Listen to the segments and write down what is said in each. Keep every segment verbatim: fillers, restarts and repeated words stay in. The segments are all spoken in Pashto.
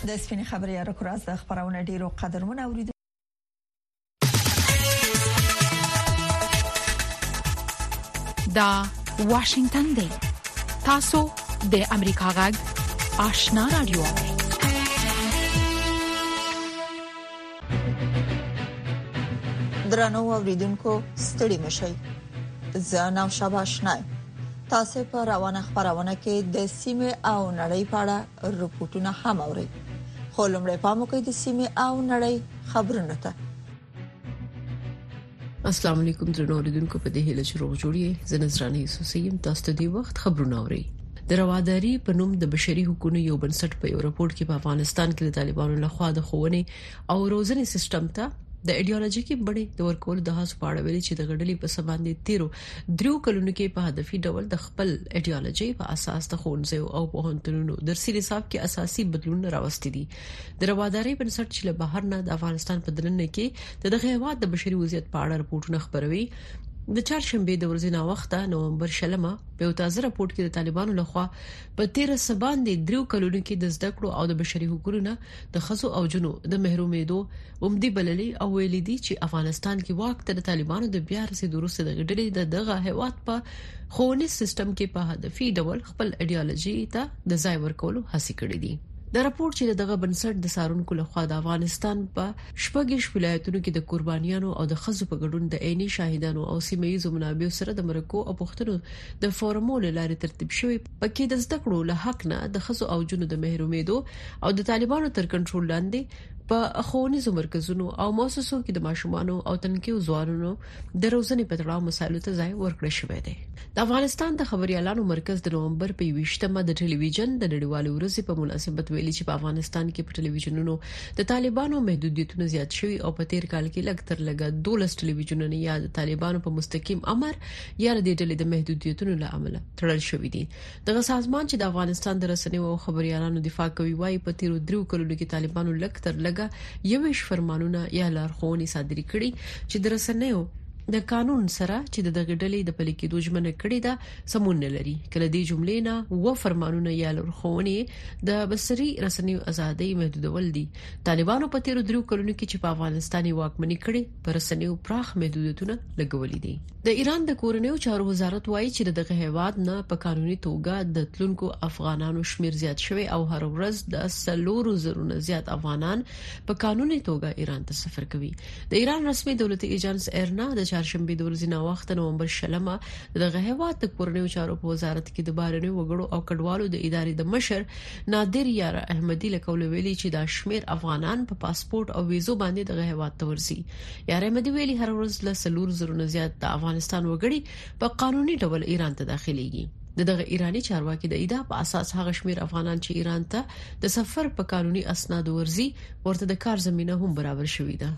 د سپین خبري را کراس د خبرونه ډیرو قدرمن اوریدو دا واشنگتن دی. تاسو د امریکا غږ آشنا رادیو. درنو اوریدونکو ستړي مشئ. زه نو شاباشنای. تاسو په روانه خبرونه کې د سیمه او نړۍ په اړه رپورټونه هم اورئ. خو لمړی پام وکړئ د سیمه او نړۍ خبرونه ته. السلام علیکم درنو اوریدونکو، په دې هیله چې روغ جوړی. زه نظرانه یوسفیم، تاسو ته د وخت خبرونه اورئ. د رواداري په نوم د بشري حقوقو یو بنسټ په یو راپور کې په افغانستان کې د طالبانو لخوا د خوونې او روزنې سیستم ته د ایډیالوژیکي بڼې د ورکول د هڅو په اړه ویلي چې د غړلې په سباندې تیرو دریو کلونو کې په هدفي ډول د خپل ایډیالوژي په اساس د ښوونځیو او پوهنتونونو درسي نصاب کې اساسي بدلون راوستي دي. د رواداري بنسټ چې له بهر نه د افغانستان په دننه کې د دغه هیواد د بشري وضعیت په اړه راپورټونه خبروي. د چهارشنبه د ورځې نا وخته نومبر شلمه په یو تازه راپورټ کې د طالبانو لخوا په تیر سباندې دریو کلونو کې د زده کړو او د بشري حقوقو نه د خزو او جنو د محرومېدو اومدي بللي او ویلي دي چې افغانستان کې واک ته د طالبانو د بیا رسیدو وروسته د غډلې د دغه هیواد په ښوونیز سیستم کې په هدفي ډول خپل ایډیالوژي ته د ځای ورکولو هڅه کړې دي. د راپور چې دغه بنسټ د سارونکو لخوا د افغانستان په شپږ ولایتونو کې د قربانیانو او د خزو په ګډون د عیني شاهدانو او سیمه‌ییزو منابعو سره د مرکو او پښتنو د فورمول لارې ترتیب شوی، پکې د زده کړو له حق نه د خزو او جنو د محرومېدو او د طالبانو تر کنټرول لاندې په ښوونیزو مرکزونو او مؤسسو کې د ماشومانو او تنکیو ځوانانو د روزنې په تړاو مسایلو ته ځای ورکړل شوی دی. د افغانستان د خبريالانو مرکز د نومبر په یوویشتمه د ټلویزیون د نړیوالې ورځې په مناسبت ویلي چې په افغانستان کې په ټلویزیونونو د طالبانو محدودیتونه زیات شوي او په تیر کال کې لږ تر لږه دولس ټلویزیونونه یا د طالبانو په مستقیم امر یا د ډلې د محدودیتونو له امله تړل شوي دي. دغه سازمان چې د افغانستان د رسنیو او خبريالانو دفاع کوي وايي په تیر دریو کلونو کې طالبانو لږ تر لږه یوش فرمانونه یا لارښوونې صادرې کړي چې د رسنیو د قانون سره چې د دغه ډلې د پلي کېدو ژمنه کړې ده سمون نه لري. کله دې جملې نه و فرمانونه یا لارښوونې د بصري رسنیو ازادي محدودول دي. طالبانو په تیر دریو کلونو کې چې په افغانستاني واکمنۍ کړي پر رسنیو پراخ محدودیتونه لګولې دي. د ایران د کورنیو چارو وزارت وایي چې دغه هیواد نه په قانوني توګه د تلونکو افغانانو شمیر زیات شوی او هر ورځ د سلورو زرونه زیات افغانان په قانوني توګه ایران ته سفر کوي. د ایران رسمي دولتي ایجنس ایرنا د چهارشنبه د ورځې نا وخت نومبر شلمه دغه هیواد د کورنیو چارو په وزارت کې د بهرنیو وګړو او کډوالو د ادارې د مشر نادر یار احمدی لکول ویلي چې دا شمیر افغانان په پاسپورت او ویزو باندې دغه هیواد ته ورځي. یار احمدی ویلي هر ورځ له سلور زرونه زیات د افغانستان وګړي په قانوني ډول ایران ته داخليږي. دغه ایرانی چارواکي د ایدا په اساس هغه شمیر افغانان چې ایران ته د سفر په قانوني اسناد ورځي ورته د کار زمينه هم برابر شوې ده.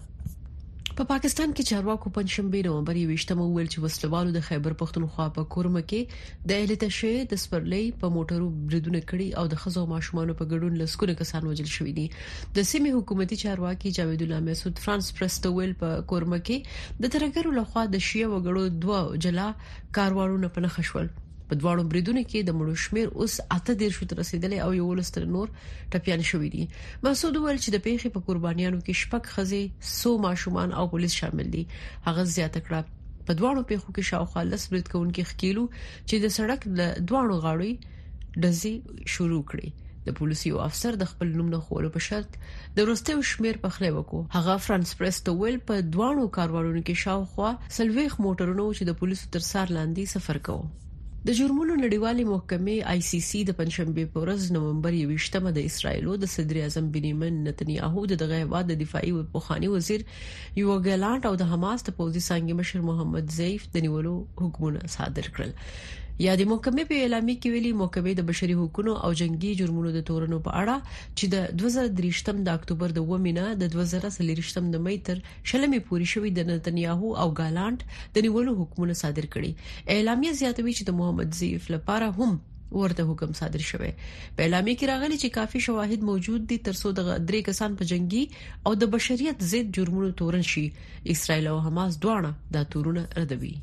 په پاکستان کې چارواکو پنځشنبه نومبر یوویشتمه ویل چې وسلوالو د خیبر پختونخوا په کورمه کې د اهل تشه د سپرلې په موټرو بریدونه کړي او د خزو ماشومانو په ګډون لسکونه کسان وژل شوي دي. د سیمې حکومتي چارواکي جاوید الله مسعود فرانس پریس ته ویل په کورمه کې د ترګرو لخوا د شیعه وګړو دوه جلا کاروانونه په نخښول. په دواړو بریدونو کې د مړو شمیر اوس اته ډیر شو تر رسیدلې او یو لستر نور ټپيان شوې دي. مسعود ویل چې د پیښې په قربانیانو کې شپږ خزې سو ماشومان او پولیس شامل دي. هغه زیاته کړه په دواړو پیښو کې شاوخوا لس برید کوونکي خکېلو چې د سړک د دواړو غاړو ډزې شروع کړې. د پولیسو افسر د خپل نوم نه خولو په شرط د ورستیو شمیر په خله وکړو. هغه فرانس پریس ته ویل په دواړو کاروانونو کې شاوخوا سلويخ موټرونو چې د پولیسو تر سار لاندې سفر کوي. د جرمونو نړیوالې محکمې آی سی سی د پنځشنبه په ورځ نومبر یوویشتمه د اسرایلو د صدر اعظم بنیامین نتنیاهو د دغه هیواد د دفاعي او پوخانی وزیر یو ګلانټ او د حماس د پوځي څنګه مشر محمد ضیف د نیولو حکمونه صادر کړل. یا د محکمې په اعلامیه کې ویلي محکمې د بشري حقوقو او جنگي جرمونو د تورنو په اړه چې د دوه زره درې د اکتوبر د ومینه د دوه زره څلور د مې تر شلمې پورې شوې د نتنیاهو او ګالانټ د نیولو حکمونه صادر کړي. اعلامیه زیاتوي چې د محمد ضیف لپاره هم ورته حکم صادر شوی. په اعلامیه کې راغلي چې کافي شواهد موجود دي ترڅو د درې کسان په جنگي او د بشریت ضد جرمونو تورن شي. اسرائیل او حماس دواړه دا تورونه ردوي.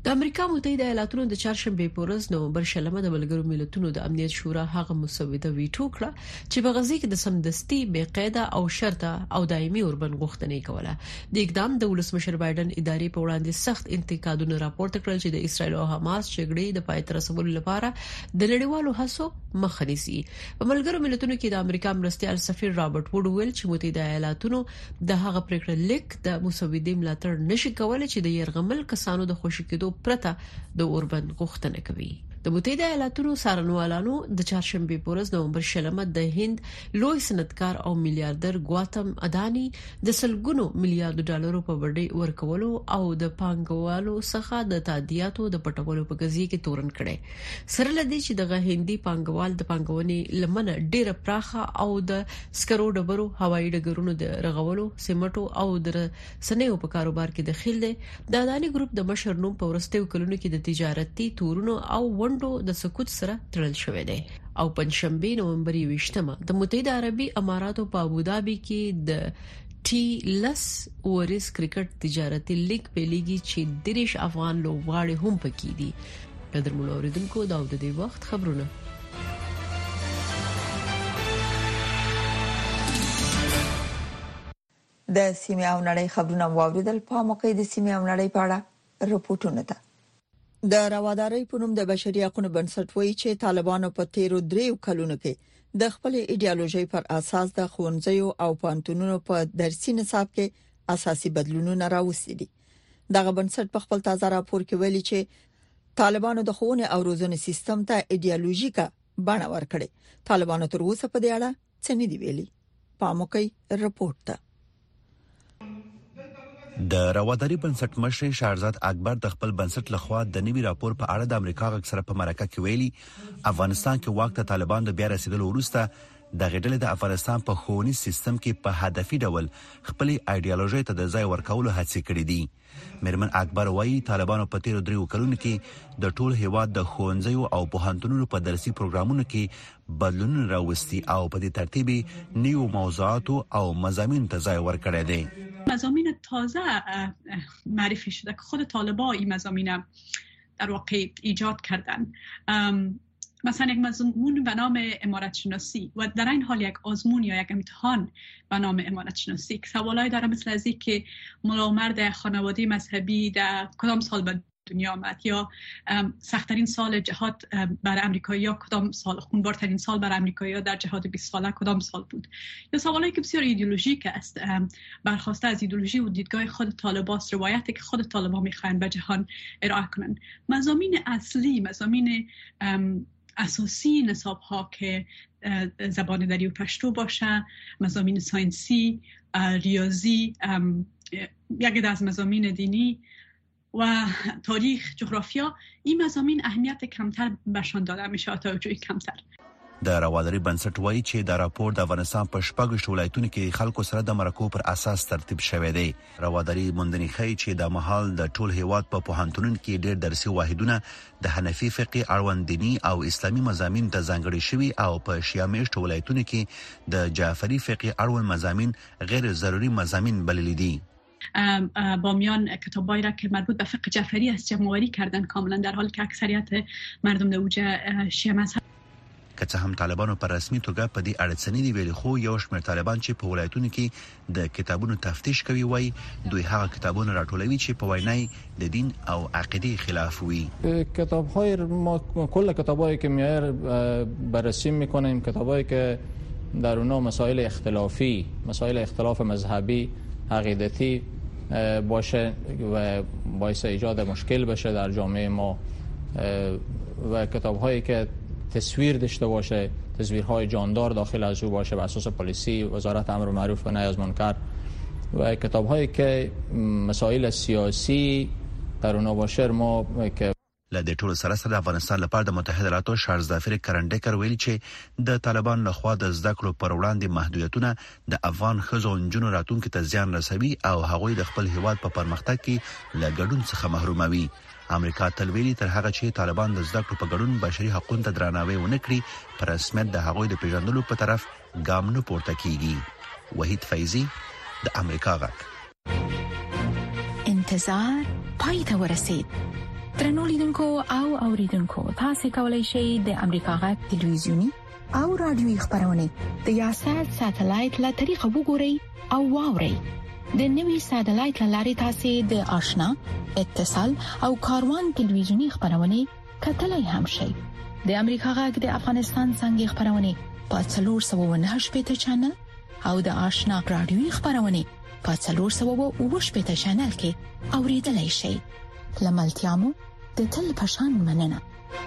د امریکا متحده ایالاتونو د چهارشنبه په ورځ نومبر شلمه د ملګرو ملتونو د امنیت شورا هغه مسوده ویټو کړه چې په غزه کې د سمدستي بې قاعده او شرطه او دایمي اوربند غوښتنې کوله. د اقدام د ولسمشر بایدن ادارې په وړاندې سخت انتقادونه راپورته کړل چې د اسرایل او حماس جګړې د پای ته رسولو لپاره د نړیوالو هڅو مخه نیسي. په ملګرو ملتونو کې د امریکا مرستیال سفیر رابرټ ووډ ویل چې متحده ایالاتونو د هغه پریکړه لیک د مسودې ملاتړ نشي کولای چې د يرغمل کسانو د خوشی کېدو پرته د اوربند غوښتنه کوي. د متحده ایالاتونو څارنوالانو د چهارشنبه په ورځ نومبر شلمه د هند لوی صنعتکار او میلیارډر ګواتم ادانی د سلګونو میلیارډ ډالرو په وړاندې ورکولو او د پانګوالو څخه د تادیاتو د پټولو په قضیه کې تورن کړي. سره لدی چې د هندي پانګوال د پانګونې لمنه ډیره پراخه او د سکرو ډبرو هوایي ډګرونو د رغولو سیمټو او د سنیو په کاروبار کې دخیل دي. د ادانی ګروپ د مشر نوم په ورستیو کلونو کې د تجارتي تورونو او د سکوت سره تړل شوې ده. او پنځشنبه نومبر یوشتمه د متحده عربي اماراتو په ابوظبي کې د ټي لس اورس کرکټ تجارتي لیگ په لیګي چې دریش افغان لوبغاړي هم پکې دي. قدر مولوریدونکو دا د دې وخت خبرونه. د سیمه او نړۍ خبرونه واوریدل. په موقع د سیمه او نړۍ په اړه رپورټونه ده. د روادارۍ په نوم د بشري حقوقو بنسټ وایي چې طالبانو په تیرو دریو کلونو کې د خپل ایډیالوژي پر اساس د ښوونځیو او پانتونونو په درسي نصاب کې اساسي بدلونونه راوستي دي. دغه بنسټ په خپل تازه راپور کې ویلي چې طالبانو د ښوونې او روزنې سیستم ته ایډیالوژیکه بڼه ورکړې. طالبانو تر اوسه په دې اړه څه نه دی ویلي. په موقع رپورټ ده. د رواداري بنسټ مشر شهرزاد اکبر د خپل بنسټ لخوا د نوي راپور په اړه د امریکا غږ سره په مرکه کې ویلي افغانستان کې وخت طالبان د بیا رسیدلو وروسته د غډلې د افغانستان په ښوونیز سیستم کې په هدفي ډول خپل ایډیالوژي ته د ځای ورکولو هڅې کړې دي. میرمن اکبر وایي طالبانو په تیرو دریو کلونو کې د ټول هیواد د ښوونځیو او پوهنتونونو په درسي پروګرامونو کې بدلونونه راوستي او په دې ترتیب نیو موضوعات او مضامین ته ځای ورکړی دی. مضامین تازه معرفی شده که خود طالبان این مضامین در واقع ایجاد کردن. مثلا یک مضمون به نام امارت شناسی و در این حال یک آزمون یا یک امتحان به نام امارت شناسی که سوالایی داره مثل از این که ملاامرد خانواده مذهبی در کدام سال به دنیا آمد یا سخت‌ترین سال جهاد برای امریکایی‌ها کدام سال، خونبارترین سال برای امریکایی‌ها در جهاد بیست ساله کدام سال بود. یا سوالایی که بسیار ایدئولوژیک است، برخواسته از ایدئولوژی و دیدگاه خود طالبان است، روایتی که خود طالبان می‌خواهند به جهان ارائه کنند. مضامین اصلی، مضامین اساسی نصاب ها که زبان دری و پشتو باشه، مضامین ساینسی، ریاضی، یکی از مضامین دینی و تاریخ، جغرافیا، این مضامین اهمیت کمتر بهشان داده میشه، توجه کمتر. د رواداري بنسټ وایي چې دا راپور د افغانستان په شپږ ولایتونو کې خلکو سره د مرکو پر اساس ترتیب شوی دی. رواداري موندنې ښیي چې د مهال د ټول هیواد په پوهنتونونو کې ډېر درسي واحدونه د حنفي فقه اړوند دیني او اسلامي مضامین ته ځانګړي شوي او په شیعه میشتو ولایتونو کې د جعفری فقه اړوند مضامین غیر ضروري مضامین بللي دي. بامیان کتابایی را که مربوط به فقه جعفری است جمع‌آوری کردن کاملا، در حالی که اکثریت مردم د اوجه شیعه مذهب. که څه هم طالبانو پر رسمي توګه په دې اړه څه نه دی ویلي، خو یو شمېر طالبان چې په ولایتونو کې د کتابونو تفتیش کوي وایي دوی هغه کتابونه راټولوي چې په وینای د دین او عقیده خلاف وي. کتاب‌های ما کل کتابایی که میار بررسی میکنیم، کتابایی که در اونها مسائل اختلافی، مسائل اختلاف مذهبی، عقیدتی باشه و باعث ایجاد مشکل بشه در جامعه ما و کتاب‌هایی که تصویر داشته باشه، تصویرهای جاندار داخل از او باشه بر اساس پالیسی وزارت امر معروف و نهی از منکر و کتاب‌هایی که مسائل سیاسی در اونها باشه ما که لدې ټول سره سره د افغانستان لپاره د متحده ایالاتو شارزدافر کرنډیکر ویلي چې د طالبان لخوا د زده کړو پر وړاندې محدودیتونه د افغان ښځو او نجونو راتلونکي ته زیان رسوي او هغوی د خپل هیواد په پرمختګ کې له ګډون څخه محروموي. امریکا تل ویلي تر هغه چې طالبان د زده کړو په ګډون بشري حقوقو ته درناوی ونه کړي، پر رسمیت د هغوی د پیژندلو په طرف ګام نه پورته کیږي. وحید فیضی، د امریکا غږ. انتظار پای ته ورسید. ترنو لیدونکو او اوریدونکو تاسو کولی شئ د امریکا غږ ټلویزیونی او رادیوي خبرونه د یاشات ساتلایت له طریقو وګورئ او واورئ. د نوي ساتلایت لارې تاسو د آشنا اتصال او کاروان ټلویزیونی خبرونه کتلای هم شئ. د امریکا غږ د افغانستان څنګه خبرونه په څلور سوه نهه شپږ چینل او د آشنا رادیوي خبرونه په څلور سوه اووه شپږ چینل کې اوریدلای شئ. لملتيامو د تل پشان مننه.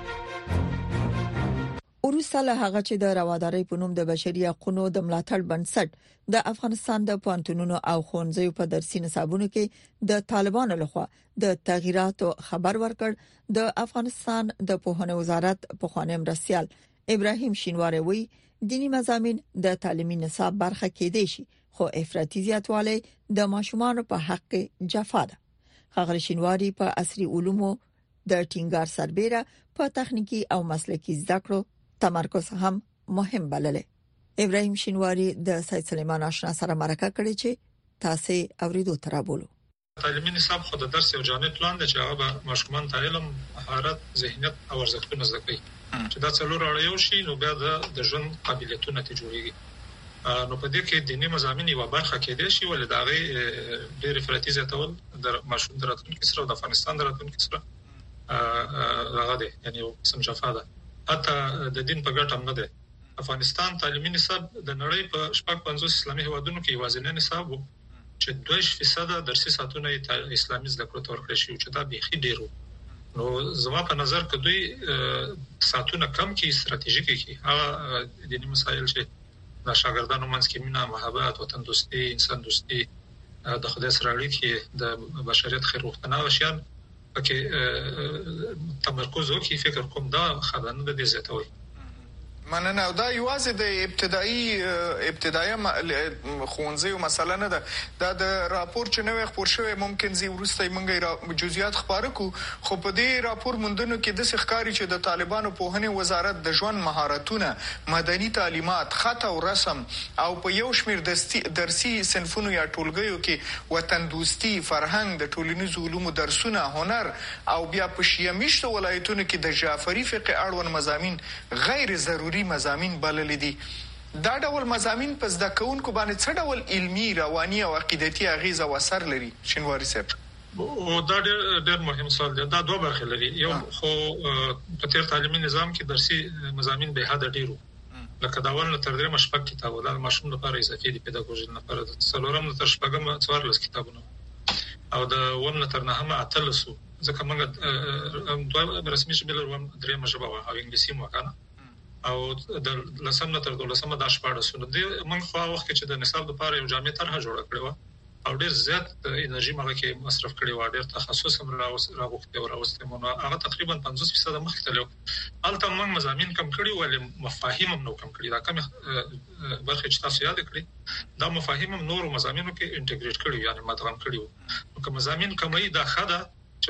وروسته له هغه چې د روادارۍ په نوم د بشري حقوقو د ملاتړ بنسټ د افغانستان د پوهنتونونو او ښوونځیو په درسي نصابونو کې د طالبانو لخوا د تغییراتو خبر ورکړ، د افغانستان د پوهنې وزارت په خوانم رسیال ابراهیم شینواری وی دینی مضامین د تعلیمي نصاب برخه کېدې شي، خو افراطي زیاتوالی د ماشومان په حق کې جفا ده. ښاغلي شینواری په عصري علومو د ټینګار سربېره په تخنیکی او مسلکی زده کړو تمرکز هم مهم بللی. ابراهیم شینواری د سید سلیمان آشنا سره مرکه کړې چې تاسو اوریدو ترابولو. تعلیمي نصاب خو د درس یو جامع پلان دی چې هغه ماشومان ته علم، مهارت، ذهنیت او ارزښتونه زده کوي. چې دا څلور اړیو شي نو بیا د ژوند قابلیتونه ته جوړیږي. نو په دې کې دیني مضامین یو برخه کې دي شي ولې دا غي ډېر افراطي زیاتول د ماشوم دراتونکو سره د افغانستان دراتونکو سره هغه دی، یعنی سم جفا ده. حتی د دین په ګټه هم نه ده. افغانستان تعلیمي نصاب د نړۍ په شپږ پنځوس اسلامي هیوادونو کې یوازینی نصاب وو چې دوه فیصد درسي ساعتونه اسلامي زده کړو ته ورکړل شي، چې دا بيخي ډیر وو. نو زما په نظر کې دوی ساعتونه کم کې استراتیژیکي کې هغه دیني مسایل چې د شاګردانو منځ کې مینا، محبت، وطن دوستي، انسان دوستي، د خدای سره اړیکې، د بشریت خیر غوښتنه او شیان پکې تمرکز وکړي. فکر کوم دا خدانه د زیاتوي. مننه. او دا یوازې د ابتدایي ابتدایي ښوونځیو مسله نه ده. دا د راپور چې نوې خبر شوی ممکن زی ورسته موږ جزئیات خبرو کو، خو په دې راپور موندنو کې د ښکاری چې د طالبانو پوهنې وزارت د ژوند مهارتونه، مدني تعلیمات، خط او رسم او په یو شمېر درسي صنفونو یا ټولګیو کې وطن دوستي، فرهنګ، د ټولنیزو علومو درسونه، هنر او بیا په شیمیشتو ولایتونو کې د جعفری فقه اړوند مضامین غیر ضروري مضامین بلل دي. دا ډول مضامین په زده کوونکو باندې څه ډول علمي، رواني او عقیدتي اغیزه او اثر لري؟ شینواری صاحب. او دا ډېر مهم سوال دی. دا دوه برخې لري. یو خو په تیر تعلیمي نظام کې درسي مضامین به حد ډیرو، لکه دا ول تر درې مشپک کتابونه د ماشوم لپاره اضافي دي، پیداګوژي لپاره د څلورم تر شپږم څوارلس کتابونه او د ون تر نهمه اتلسو، ځکه موږ دوه رسمي شبیل ورم درې مجبه او انګلیسي مو کنه او د لسم تر دولسمه د شپږ سونه دي. موږ خو وخت کې چې د نصاب لپاره یو جامع طرحه جوړه کړې و او ډېر زیات انرژي مغه کې مصرف کړی و، ډېر تخصص هم راغوښته او راوسته مونږ هغه تقریبا پنځوس فیصد مخکې تلو. البته موږ مضامین کم کړی ولې مفاهیم هم نو کم کړی. دا کم برخه چې تاسو یاد کړی دا مفاهیم هم نور مضامینو کې انټیګریټ کړی، یعنی مدغم کړی وو. نو کوم مضامین کمای دا خده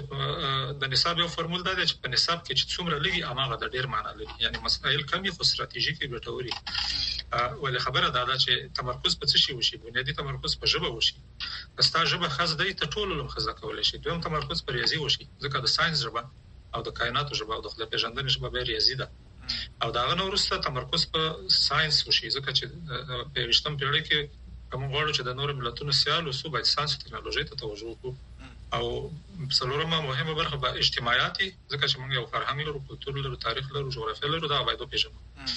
چې د نصاب یو فرمول دا دی چې په نصاب کې چې څومره لګي اماغه د ډیر معنی لري، یعنی مسائل کمی خو استراتیژیکي ګټوري. ولې خبره دا ده چې تمرکز په څه شي وشي؟ بنیادی تمرکز په ژبه وشي. ستا ژبه خاص دی ته ټول علوم خزه کولای شي. دویم تمرکز په ریاضي وشي، ځکه د ساينس ژبه او د کائنات ژبه او د خدای پیژندنې ژبه به ریاضي ده. او دا غنه ورسته تمرکز په ساينس وشي، ځکه چې په وشتم پیړۍ کې کوم غواړو چې د نور ملتونو سیال او صوبای ساينس او ټکنالوژي ته توجه وکړو. او څلورمه مهمه برخه به اجتماعاتي، ځکه چې موږ یو فرهنګ لرو، کلتور لرو، تاریخ لرو، جغرافیه لرو، دا باید وپېژنو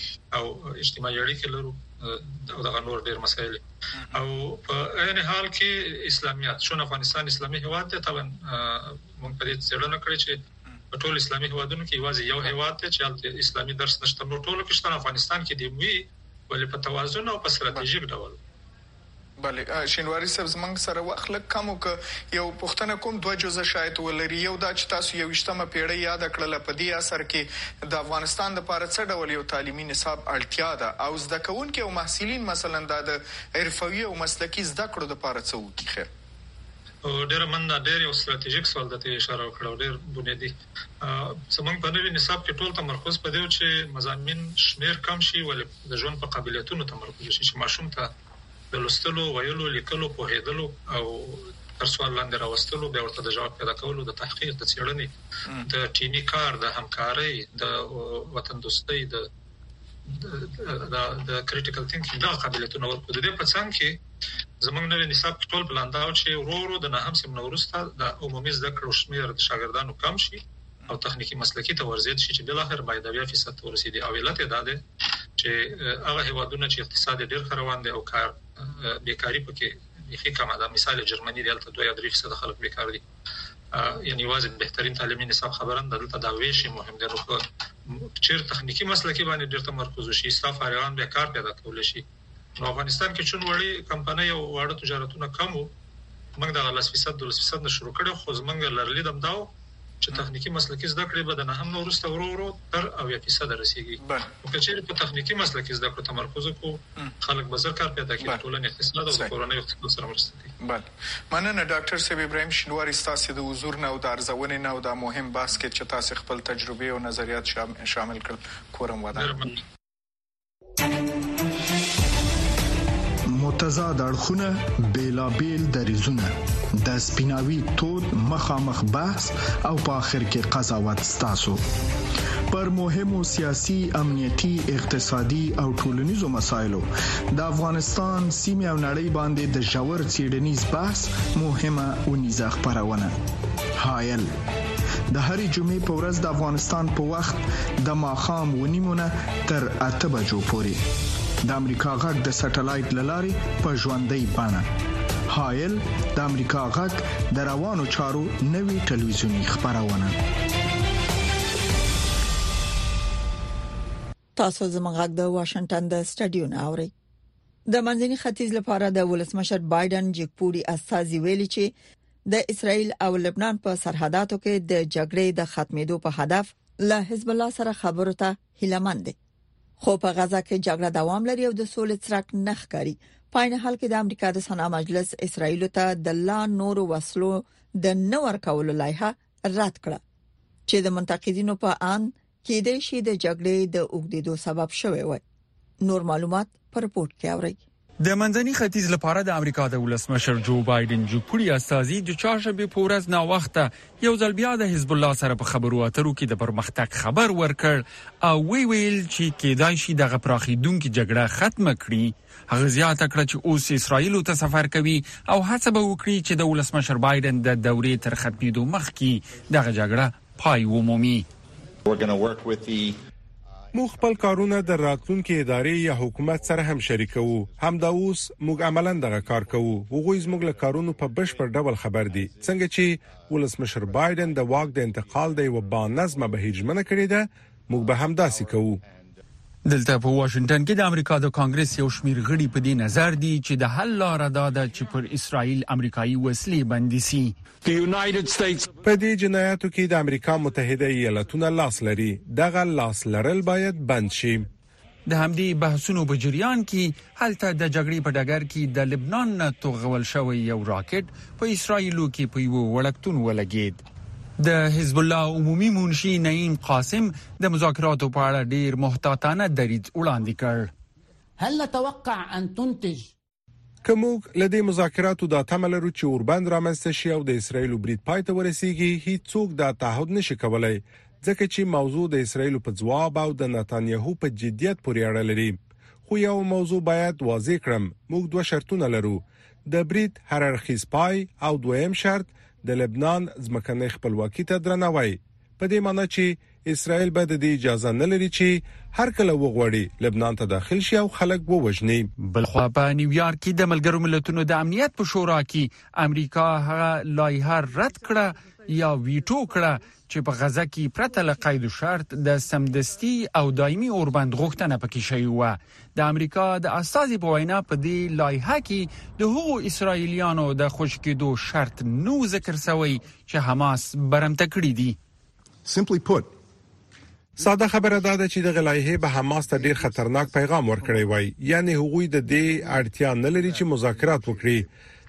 او اجتماعي اړیکې لرو او دا نور ډېر مسایل. او په عین حال کې اسلامیات شون افغانستان اسلامي هیواد ته طبعا موږ په دې څېړنه کړې چې په ټول اسلامي هیوادونو کې یوازې یو هیواد ته چې اسلامي درس نشته. نو ټولو کې شته افغانستان کې دی وی ولې په توازن او په استراتیژیک ډول. بله شینواری صاحب زمنګ سره واخلک کوم ک یو پښتنه کوم دوه جزء شاید ولري. یو دا چې تاسو یو وشتمه پیړۍ یاد کړل په دې اثر کې د افغانستان د لپاره څه ډول یو تعلیمي نصاب اړتیا ده او زده کوونکي او محصلین مثلا د حرفوي او مسلکي زده کړو لپاره څه وکړي؟ خیر او ډېر مننه. ډېر یو ستراتیژیک سوال ته اشاره وکړه، ډېر بنیادی. زمونږ په نوي نصاب کې ټول تمرکز په دی چې مضامین شمیر کم شي ولې د ژوند په قابلیتونو تمرکز شي، چې ماشوم ته د لوستلو، ویلو، لیکلو، پوهېدلو او تر سوال لاندې راوستلو بیا ورته د جواب پیدا کولو د تحقیق د څېړنې د ټیمي کار د همکارۍ د وطن دوستۍ د د د کریټیکل تھینکینګ د قابلیتونو ورکو د دې په څنګ کې زموږ نوې نصاب ټول پلان دا چې ورو ورو د نهم سیم نورسته د عمومي زده کړو شمېر د شاګردانو کم شي او تخنیکی مسلکی ته ورزید شي چې بل اخر باید بیا فیصد ورسیدي او علت دا ده چې هغه هیوادونه چې اقتصاد ډیر خروان دي او کار بیکاری پکې یخي کمه ده. مثال جرمني دلته دوه یا درې فیصد خلک بیکار دي، یعنی واځي بهترین تعلیمي نصاب خبرن دلته دا ویشي مهم دی. نو چې تخنیکی مسلکی باندې ډیر تمرکز وشي صاف فارغان به کار پیدا کول شي. نو افغانستان کې چون وړي کمپنۍ او واړه تجارتونه کم وو، موږ د لس فیصد د لس فیصد نه شروع کړو، خو زمونږ لرلې دم داو چې تخنیکی مسلکی زده کړې به د نه هم نو ورسته ورو ورو تر او یا فیصد رسیدي. نو چې په تخنیکی مسلکی زده کړو تمرکز وکړو، خلک بازار کار پیدا کړي، ټولنه اقتصاد او کورونی اقتصاد سره مرسته کوي. بله مننه ډاکټر صاحب ابراهیم شینواری، تاسو د حضور نه او د ارزونې نه او د مهم بحث کې چې تاسو خپل تجربه او نظریات شامل کړل کورم ودان. متضاد اړخونه، بیلابیل دریزونه، د سپیناوي تود مخامخ بحث او په اخر کې قضاوت ستاسو پر مهمو سیاسي، امنیتي، اقتصادي او ټولنیزو مسایلو د افغانستان سیمه او نړۍ باندې د ژور څېړنیز بحث مهمه او نيزه خبرونه. حایل د هرې جمعې په ورځ د افغانستان په وخت د ماخام ونیمونه تر اته بجو پورې د امریکا غږ د سټلایټ للارې په ژوندۍ بڼه. حایل د امریکا غږ د روانو چارو نوي ټلویزیونی خبرونه. تاسو زموږ غږ د واشنگټن د سټډیو نه اورئ. د منځني ختیځ لپاره د ولسمشر بایدن جګپوري استازي ویلي چې د اسرایل او لبنان په سرحداتو کې د جګړې د ختمېدو په هدف له حزب الله سره خبرو ته هیلمند دي. خو په غزا کې جګړه دوام لري او د سولې څرک نه ښکاري. په عین حال کې د امریکا د سنا مجلس اسرایل ته د لا نور وسلو د نور کولو لایحه رد کړه چې د منتقدینو په ان کې د شي د جګړې د اوږدېدو سبب شوی و. نور معلومات پر رپورت کې اورئ. د منځني ختیځ لپاره د امریکا د ولسمشر جو بایدن جګپوري استازي د چهارشنبه په ورځ نا وخته یو ځل بیا د حزب الله سره په خبرو اترو کې د پرمختګ خبر ورکړ او وی ویل چې کېدای شي د غپراخیدونکو جګړه ختمه کړي. هغه زیاته کړه چې اوس اسرایل ته سفر کوي او هڅه به وکړي چې د ولسمشر بایدن د دورې تر ختمېدو مخکې دغه جګړه پای ومومي. موږ خپل کارونه د راتلونکو ادارې یا حکومت سره هم شریکو. همدا اوس موږ عملاً دغه کار کوو. هغوی زموږ له کارونو په بشپړ ډول خبر دي. څنګه چې ولسمشر بایدن د واک د انتقال د یو بانظمه بهیر ژمنه کړې ده، موږ به هم داسې کوو. دلته په واشنگټن کې د امریکا د کانګرس یو شمیر غړي په دې نظر دي چې د حل لار دا ده چې پر اسرائیل امریکایي وسلې بندي سي. په دې جنایاتو کې د امریکا متحده ایالاتونه لاس لري. دغه لاس لرل باید بند شي. د همدې بحثونو په جریان کې هلته د جګړې په ډګر کې د لبنان نه توغول شوی یو راکټ په اسرائیلو کې په یو وړکتون ولګید. د حزب الله عمومي منشي نعیم قاسم د مذاکراتو په اړه ډیر محتاطانه دریځ وړاندې کړ. هل نتوقع ان تنتج کومو لدې مذاکراتو د تملرو چې اوربند رامنځته شي او د اسرایل برید پای ته ورسیږي، هیڅ څوک دا تعهد نشي کولای ځکه چې موضوع د اسرایل په ځواب او د نتانیاهو په جديت پورې اړه لري. خو یو موضوع باید واضح کړم، موږ دوه شرطونه لرو: د برید هر اړخیز پای او دویم شرط د لبنان ځمکنۍ خپلواکي ته درناوی. په دې معنی چې اسرائیل به د اجازه نه لري چې هر کله وغوړي لبنان ته داخل شي او خلک ووژني. بلخوا په نیویارک کې د ملګرو ملتونو د امنیت په شورا کې امریکا هغه لایحه رد کړه یا ویټو کړه چې په غزا کې پرته له قید شرط د سمدستي او دایمي اوربند غوښتنه پکې شوی و. د امریکا د استازي په وینا په دې لایحه کې د هغو اسرایلیانو د خوشکېدو شرط نو ذکر شوی چې حماس برمته کړی دي. Simply put, ساده خبره دا ده چې د لایحه به حماس ته ډیر خطرناک پیغام ورکړی وای، یعنی هغوی د دې اړتیا نه لري چې مذاکرات وکړي.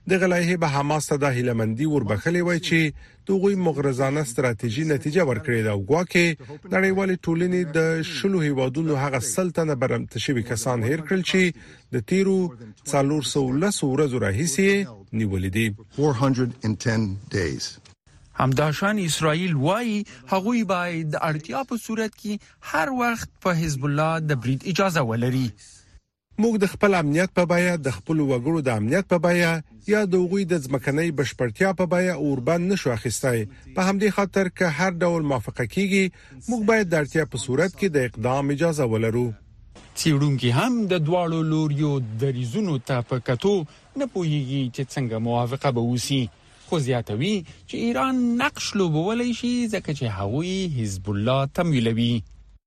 د غلایه به حماس ته د هیلمندي وربخلې وای چې دوی مغرضانه ستراتیژي نتیجه ورکړې ده او ګواکې نړیوال ټولنې د شلو هیوادونو هغه سلطنه برمتشوي کسان هیر کړل چې د تیرو څلور سوه لس ورځو راهیسې نیولې دي. four hundred ten days. همداشان اسرائیل وايي هغوی باید د اړتیا په صورت کې هر وخت په حزب الله د برید اجازه ولري. موږ د خپل امنیت په بیه د خپل وګړو د امنیت په بیه یا د غوي د ځمکنۍ بشپړتیا په بیه اوربان نشو اخیستای. په همدې خاطر که هر ډول موافقه کیږي موږ باید د اړتیا په صورت کې د اقدام اجازه ولرو. څېړونکي هم د دواړو لوریو دریزونو ته په کتو نه پوهیږي چې څنګه موافقه به وسی، خو زیاتوي چې ایران نقش لوبولای شي ځکه چې هغوی حزب الله تمویلوي.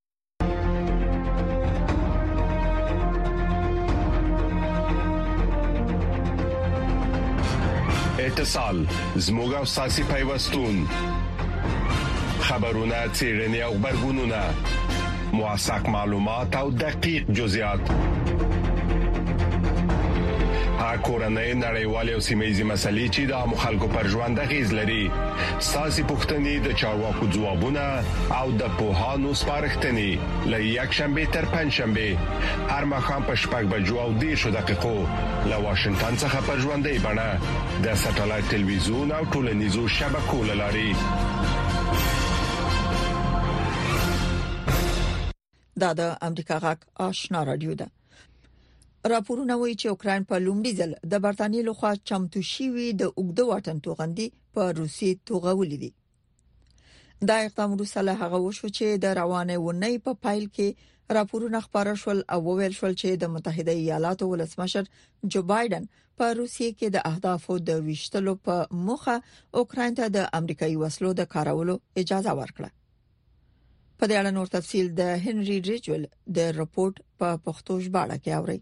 اتصال زموږ او ساسي پیوستون خبرونه چیرنی او خبرګونونه موثق معلومات او دقیق جزئیات کورنۍ نړیوالې او سیمه‌یزې مسلې چې د مخالکو پر ژوند غیز لري. ساسي پوښتنې د چارواکو ځوابونه او د پوهانو سپارښتنې له یک شنبه تر پنځ شنبه هر مخام په شپږ بجو او دېرشو دقیقو له واشنگټن څخه پر ژوندۍ بڼه د ساتلایت ټلویزیون او ټولنیزو شبکو له لارې. دا د امریکا غاک آشنا رادیو ده. راپورونه وایي چې اوکرين په لومړي ځل د برتانیې لخوا چمتو شوی د اوګده واټن توغندي په روسي توغولې دي. دا اقدام وروسته له هغه وشو چې د روانه ونې په پایل کې راپورونه خبره شول او ویل شول چې د متحده ایالاتو ولسمشر جو بایدن په روسیې کې د اهدافو د ویشتلو په موخه اوکرين ته د امریکایي وسلو د کارولو اجازه ورکړه. په دې اړه نور تفصيل د هنري ریجول د رپورت په پښتو ژباړه کې اوري.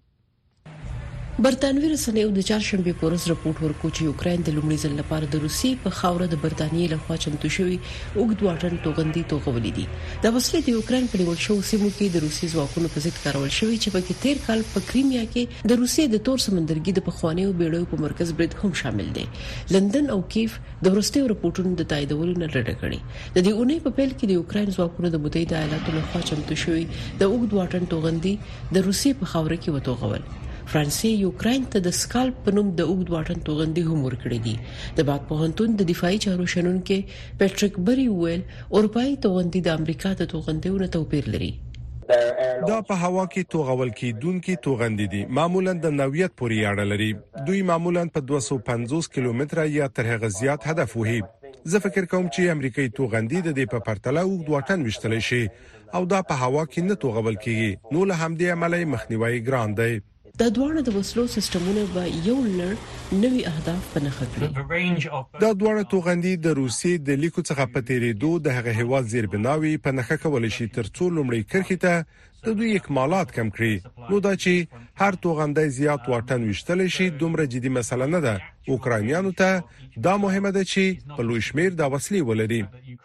برتانوي رسنیو د چهارشنبه په ورځ راپور ورکړ چې یوکرين د لومړي ځل لپاره د روسي په خاوره د برتانیې لخوا چمتو شوی اوږد واټن توغندي توغولې دي. د وسلې د یوکرين په نیول شو سیمو کې د روسي ځواکونو په ضد کارول شوی چې په تیر کال په کریمیا کې د روسي د تور سمندرګي د پخوانیو بیړیو په مرکز برید هم شامل دي. لندن او کیف د ورستي رپورټونو د تاییدولو نه ډډه کړې. د دې اونۍ په پیل کې د یوکرين ځواکونو د متحده ایالاتو لخوا چمتو شوی د اوږد واټن توغندي د روسي په خاوره کې وتوغول. فرانسې یوکرين ته د سکالپ په نوم د اوږد واټن توغندي هم ورکړي دي. د باد پوهنتون د دفاعي چارو شنونکو پیټریک بری ویل اروپאי توغندي د امریکا ته توغندیونه توپیر لري. دا په هوا کې توغول کېدونکو توغندي دي معمولا د نوعیت پورې اړه لري. دوی معمولا په دوه سوه پنځوس کیلومتره یا تر هغه زیات هدف وهي. زه فکر کوم چې امریکایي توغندي د دې په پرتله اوږد واټن وشتل شي او دا په هوا کې نه توغول کیږي. نو له همدې عملي مخنیوي ګران دی. د دوه د وسلو سیستمونه به یو لړ نوي اهداف په نښه کړي. دا دوه توغندي د روسي د لیکو څخه په تیریدو د هغه هیواد زیربناوي په نښه کول شي ترڅو لومړی کرخې ته د دوی اکمالات کم کړي. نو دا چې هر توغندي زیات واټن وشتل شي دومره جدي مسله نه ده. اوکرانیانو ته دا مهمه ده چې په لوی شمیر د وسلې ولري.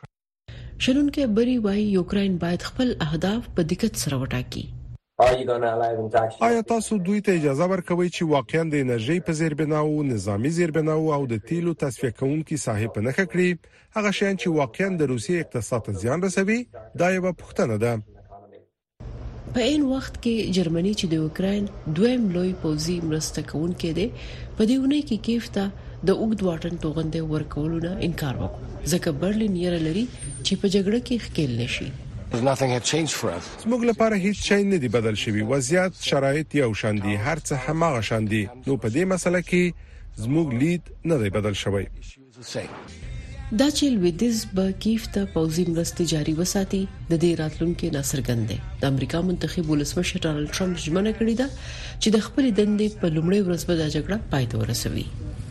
شنونکو بری وايي یوکرين باید خپل اهداف په دقت سره وټاکي. آیا تاسو دوی ته اجازه ورکوي چې واقعا د انرژي په زیربناو، نظامی زیربناو او د تیلو تصفیه کوونکي صاحب نه کړي هغه شیان چې واقعا د روسي اقتصاد ته زیان رسوي؟ دا یو پوښتنه ده. په این وخت کې جرمني چې د یوکرين دویم لوی پوځي مرسته کوونکی دی په دې ونه کې کیف ته د اوږد واټن توغندي ورکولو نه انکار وکړ ځکه برلین یې لري چې په جګړه کې ښکېل نشي. زموږ لپاره هیڅ شی نه دی بدل شوی. وضعیت شرایط یو شان دي، هر څه هماغه شان دي. نو په دې مسله کې زموږ لید نه دی بدل شوی. دا چې لویدیز به کیف ته پوځي مرستې جاري وساتي د دې راتلونکو ناصرګند دي. د امریکا منتخب ولسمشر ډانلډ ټرمپ ژمنه کړې ده چې د خپل دندې په لومړۍ ورځ به د جګړه پای ته ورسوي.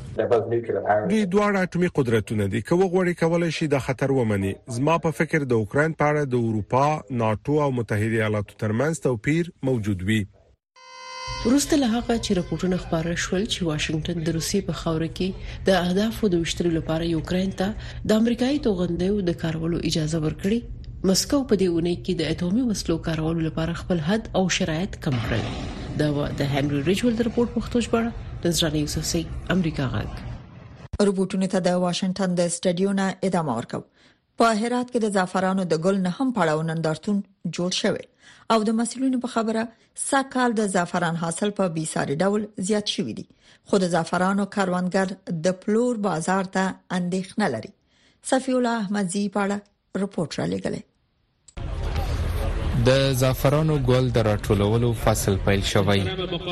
دوی دواړه اټومي قدرتونه دي. کوم غوړي کولای شي د خطر ومني. زما په فکر د اوکرين په اړه د اروپا، ناتو او متحده ایالاتو ترمنځ توپیر موجود وي. وروسته له هغه چې راپورټونه خبره شول چې واشنگټن د روسي په خاوره کې د اهدافو د وشتلو لپاره یوکرين ته د امریکایي توغندیو د کارولو اجازه ورکړي، مسکو په دې اونۍ کې د اټومي وسلو کارولو لپاره خپل حد او شرایط کم کړل. دا د هنري ریچول د رپورت پښتو ژباړه د زرانه یوسفزۍ امریکا غږ رپورټونه ته د واشنگټن د سټډیو نه ادامه ورکو. په هرات کې د زعفرانو د ګل نه هم پړاو نندارتون جوړ شوی او د مسؤلینو په خبره ساکال د زعفران حاصل په بیساري ډول زیات شوی دی. خو د زعفرانو کاروانګر د پلور بازار ته اندېښنه لري. صفی الله احمدزی پاړه رپورټ را لګلې. د زعفرانو ګل د راټولولو فصل پیل شوی.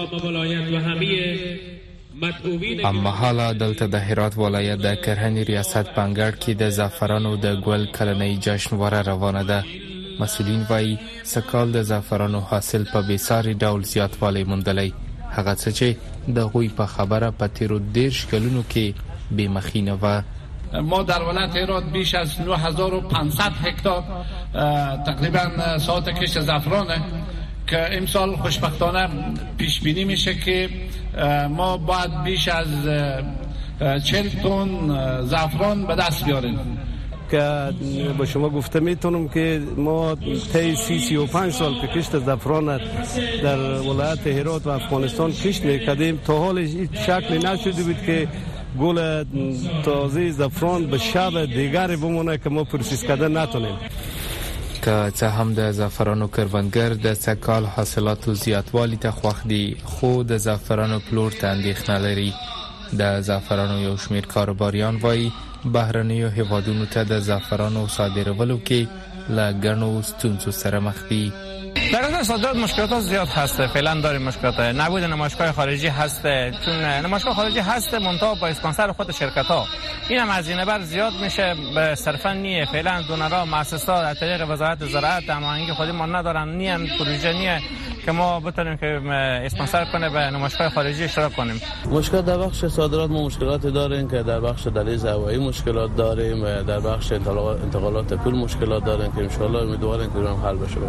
اما حالا دلته د هرات ولایت د کرهنې ریاست پنګړ کې د زعفرانو د ګل کلنۍ جشنواره روانه ده. مسؤلین وايي سکال د زعفرانو حاصل په بیساري ډول زیاتوالی موندلی. هغه څه چې د غوی په خبره په تیرو دیرش کلونو کې بې مخینه و. ما در ولایت هرات بیش از نه هزار و پانصد هکتار تقریبا ساعت کشت زعفرانه که امسال خوشبختانه پیش بینی میشه که ما باید بیش از چهل تن زعفران به دست بیاریم. که با شما گفته میتونم که ما طی سی سی و پنج سال که کشت زعفران در ولایت هرات و افغانستان کشت میکردیم تا حال هیچ شکلی نشده بود که گل تازه زعفران به شب دیگری بمونه که ما پروسس کردن نتونیم. که څه هم د زعفرانو کروندګر د سکال حاصلاتو زیاتوالی ته خوښ دي، خو د زعفرانو پلور ته اندېښنه لري. د زعفرانو یو شمېر کاروباریان وایي بهرنیو هیوادونو ته د زعفرانو صادرولو کې له ګڼو ستونزو سره مخ دي. در حوزه صادرات مشکلات زیاد هست. فعلا داریم مشکلات. نبود نمایشگاه خارجی هست، چون نمایشگاه خارجی هست منتها با اسپانسر خود شرکت ها. این هم هزینه بر زیاد میشه، به صرفا نیه. فعلا دونرها مؤسسات از طریق وزارت زراعت هماهنگی خودمون ندارن، نیم پروژه نیه که ما بتونیم که اسپانسر کنه به نمایشگاه خارجی اشتراک کنیم. مشکل در بخش صادرات ما مشکلات داریم که در بخش دریچه هوایی مشکلات داریم، در بخش انتقالات پول مشکلات داریم که ان شاء الله امیدواریم که اونم حل بشه.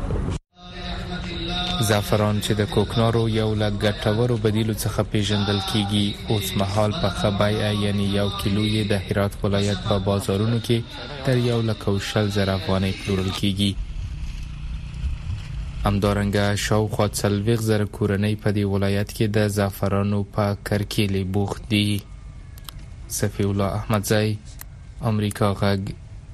زعفران چې د کوکنارو یو له ګټورو بدیلو څخه پیژندل کیږي، اوس مهال په ښه بیه یعنی یو کیلو یې د هرات ولایت په بازارونو کې تر یو لک او شل زره افغانۍ پلورل کیږي. همدارنګه شاوخوا څلوېښت زره کورنۍ په دې ولایت کې د زعفرانو په کرکیلې بوخت دي. صفی الله احمدزی، امریکا غږ.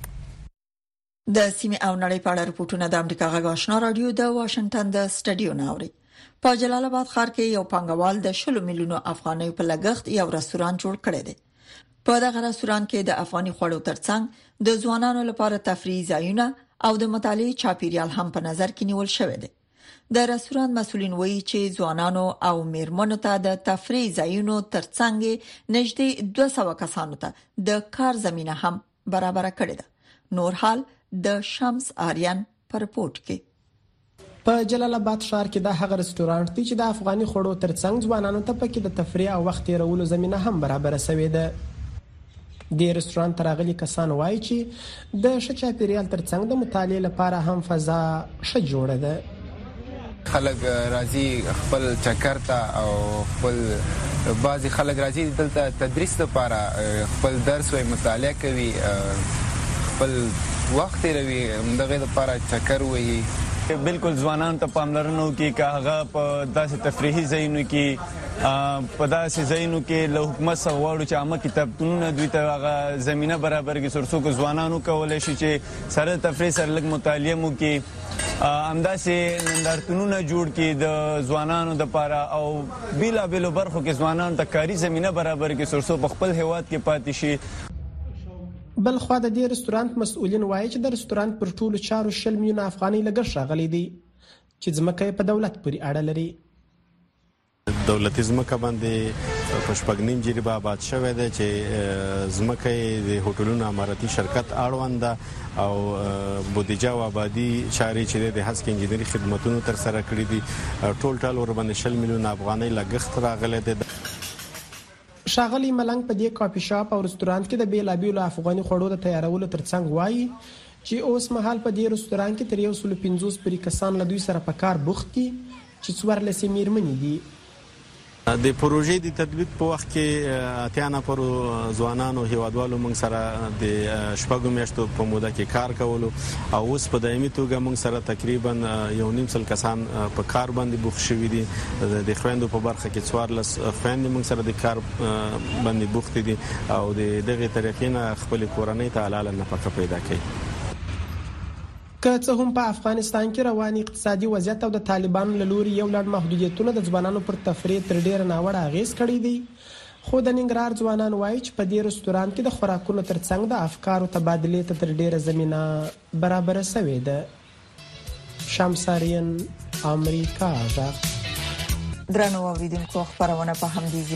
د سیمه او نړۍ په اړه رپورټونه د امریکا غږ آشنا رادیو د واشنگټن د سټډیو ناوړي. په جلال آباد ښار کې یو پنګوال د شلو میلیونو افغانۍ په لګښت یو رستوران جوړ کړی دی. په دغه رستوران کې د افغاني خوړو ترڅنګ د ځوانانو لپاره تفریحي ځایونه او د مطالعې چاپیریال هم په نظر کې نیول شوی دی. د رستوران مسؤلین وایي چې ځوانانو او میرمنو ته د تفریحي ځایونو ترڅنګ نږدې دوه سوه کسانو ته د کار زمينه هم برابر کړې ده. نور حال د شمس آریان پر رپورت کې. په جلال آباد ښار کې د هغه رستورانت دی چې د افغاني خوړو ترڅنګ ځوانانو ته پکې د تفریح او وخت تیرولو زمينه هم برابر شوې ده. د رستورانت راغلي کسان وایي چې د ښه چاپیریال ترڅنګ د مطالعې لپاره هم فضا ښه جوړه ده. خلک راځي خپل چکر ته او خپل بعضي خلک راځي دلته تدریس لپاره خپل درس او مطالعه کوي، خپل وخت تیروي، دغه لپاره چکر وایي. بالکل ځوانان ته پاملرنه وکړي که هغه په داسې تفریحي ځایونو کې په داسې ځایونو کې له حکومت څخه غواړو چې عامه کتابتونونه دوی ته هغه زمینه برابر کړي تر څو که ځوانان وکولی شي چې سره تفریح سره لږ مطالعه هم وکړي. همداسې نندارتونونه جوړ کړي د ځوانانو دپاره او بېلابېلو برخو کې ځوانانو ته کاري زمینه برابر کړي تر څو په خپل هیواد کې پاتې شي. بل خو د دې رستورانت مسؤلین وایي چې د رستورانت پر ټولو چارو شل میلیونه افغانۍ لګښت راغلی دی چې ځمکه په دولت پورې اړه لري. دولتي ځمکه باندې په شپږ نیم جریبه آباد شوی دی چې ځمکه د هوټلونو اماراتي شرکت اړوند ده او بودیجه او آبادي چارې چې د هسک انجینری خدماتونو تر سره کړې دي. ټول ټال ور باندې شل میلیونه افغانۍ لګښت راغلی دی. شاغلی ملنګ په دې کافي شاپ او رستورانت کې د بیلابیلو افغاني خوړو د تیارولو ترڅنګ وایي چې اوس مهال په دې رستورانت کې تر یو سل پنځوس پورې کسان له دوی سره په کار بوخت دي چې څوارلس میرمنې دي. د پروژې د تطبیق په وخت کې اتیا نفر ځوانانو هیوادوالو موږ سره د شپږو میاشتو په موده کې کار کولو او اوس په دایمي توګه موږ سره تقریبا یو نیم سل کسان په کار باندې بوخت شوي دي. د خويندو په برخه کې څوارلس خويندې موږ سره د کار باندې بوخت دي او د دغه طریقې نه خپل کورنۍ ته حلاله نفقه پیدا کوي. که څه هم په افغانستان کې رواني اقتصادي وضعیت او د طالبانو له لوري یو لړ محدودیتونه د ځوانانو پر تفریح تر ډیره ناوړه اغیز کړی دی، خو د ننګرهار ځوانان وایي چې په دې رستورانت کې د خوراکونو ترڅنګ د افکارو تبادلې ته تر ډیره زمينه برابر شوې ده. شمسارین امریکا ژغ. درنو اوریدونکو خبرونه په همدې